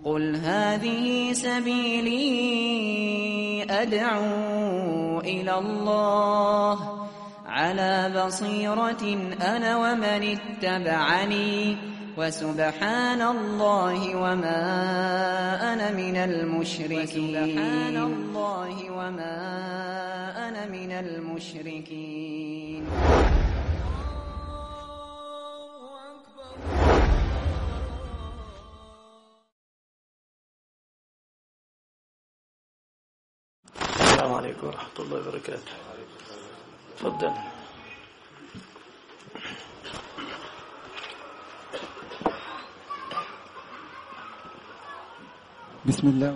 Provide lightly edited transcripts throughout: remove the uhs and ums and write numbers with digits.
قل هذه سبيلي أدعو إلى الله على بصيرة أنا ومن اتبعني وسبحان الله وما أنا من المشركين. السلام عليكم ورحمة الله وبركاته. تفضل. بسم الله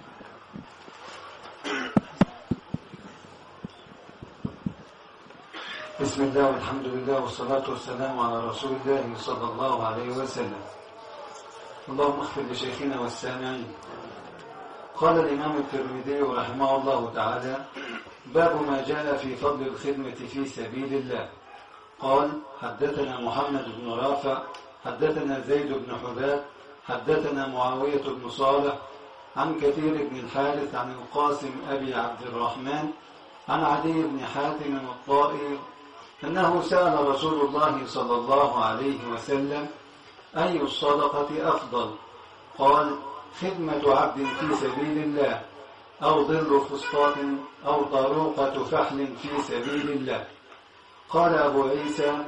والحمد لله والصلاة والسلام على رسول الله صلى الله عليه وسلم. اللهم اغفر لشيخنا والسامعين. قال الإمام الترمذي رحمه الله تعالى: باب ما جاء في فضل الخدمة في سبيل الله. قال: حدثنا محمد بن رافع حدثنا زيد بن حباب حدثنا معاوية بن صالح عن كثير بن الحارث عن القاسم أبي عبد الرحمن عن عدي بن حاتم الطائي أنه سأل رسول الله صلى الله عليه وسلم: أي الصدقة أفضل؟ قال: خدمة عبد في سبيل الله، أو ظل فسطاط، أو طروقة فحل في سبيل الله. قال أبو عيسى: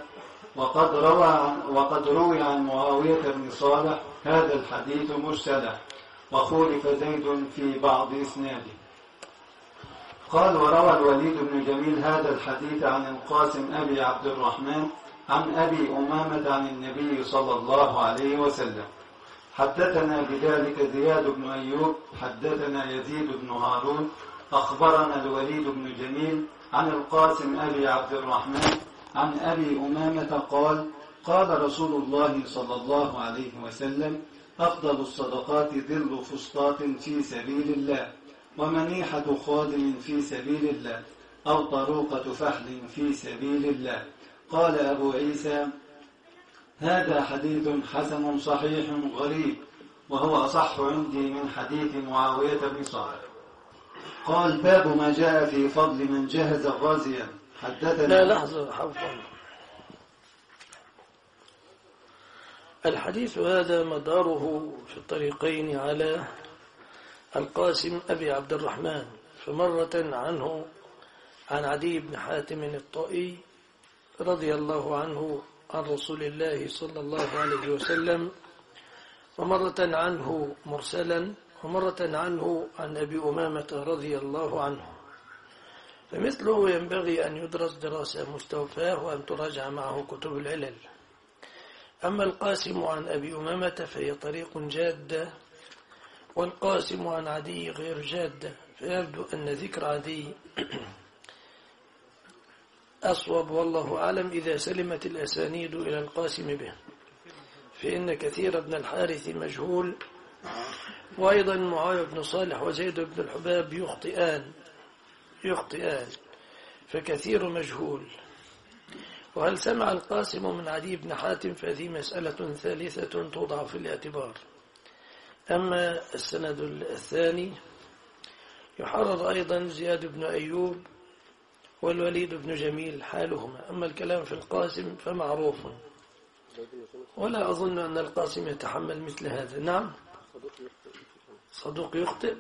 وقد روي عن معاوية بن صالح هذا الحديث مرسلا، وخولف زيد في بعض إسناده. قال: وروى الوليد بن جميل هذا الحديث عن القاسم أبي عبد الرحمن عن أبي أمامة عن النبي صلى الله عليه وسلم. حدثنا بذلك زياد بن أيوب حدثنا يزيد بن هارون أخبرنا الوليد بن جميل عن القاسم أبي عبد الرحمن عن أبي أمامة قال: قال رسول الله صلى الله عليه وسلم: أفضل الصدقات ظل فسطاط في سبيل الله، ومنيحة خادم في سبيل الله، أو طروقة فحل في سبيل الله. قال أبو عيسى: هذا حديث حسن صحيح غريب، وهو أصح عندي من حديث معاوية بن صالح. قال: باب ما جاء في فضل من جهز غازيا. حدثنا. لا لحظة حفظا. الحديث هذا مداره في الطريقين على القاسم أبي عبد الرحمن، فمرة عنه عن عدي بن حاتم الطائي رضي الله عنه عن رسول الله صلى الله عليه وسلم، ومرة عنه مرسلا، ومرة عنه عن أبي أمامة رضي الله عنه. فمثله ينبغي أن يدرس دراسة مستوفاة وأن تراجع معه كتب العلل. أما القاسم عن أبي أمامة فهي طريق جادة، والقاسم عن عدي غير جادة، فيبدو أن ذكر عدي أصوب والله أعلم إذا سلمت الأسانيد إلى القاسم به، فإن كثير بن الحارث مجهول، وأيضا معاوية بن صالح وزيد بن الحباب يخطئان، فكثير مجهول. وهل سمع القاسم من عدي بن حاتم فهذه مسألة ثالثة توضع في الاعتبار. أما السند الثاني يحرر أيضا زياد بن أيوب والوليد بن جميل حالهما. أما الكلام في القاسم فمعروف، ولا أظن أن القاسم يتحمل مثل هذا. نعم، صدوق يخطئ.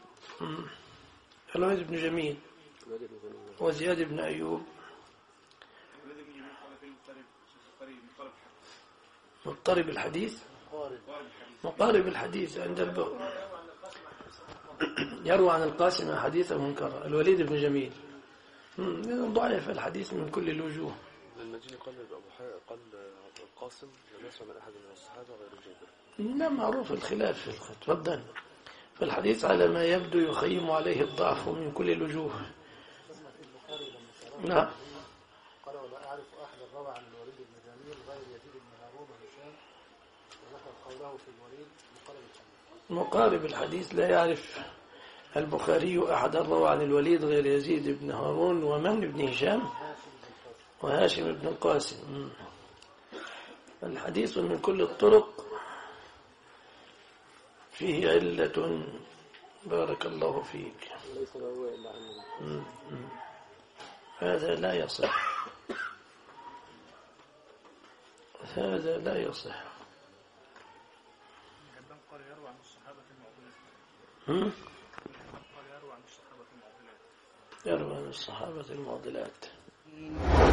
الوليد بن جميل وزياد بن أيوب مقارب الحديث عند البغي، يروى عن القاسم حديثا منكرا. الوليد بن جميل ضعيف الحديث من كل الوجوه. المجيء قال قال القاسم لم يسمع من أحد من الصحابة غير جابر. لا، معروف الخلاف في الخطبة، فالحديث على ما يبدو يخيم عليه الضعف من كل الوجوه. نعم. قال: ولا أعرف أحدا روى عن الوليد بن جميل غير يزيد بن هارون وهشام، وذكر قوله في الوليد مقارب الحديث. لا يعرف البخاري أحدا روى عن الوليد غير يزيد بن هارون ومن بن هشام وهاشم بن القاسم. الحديث من كل الطرق فيه علة. بارك الله فيك. ليس له إلا عن هذا لا يصح، هذا لا يصح. قال يروى عن الصحابة المعضلات. يروى عن الصحابة المعضلات.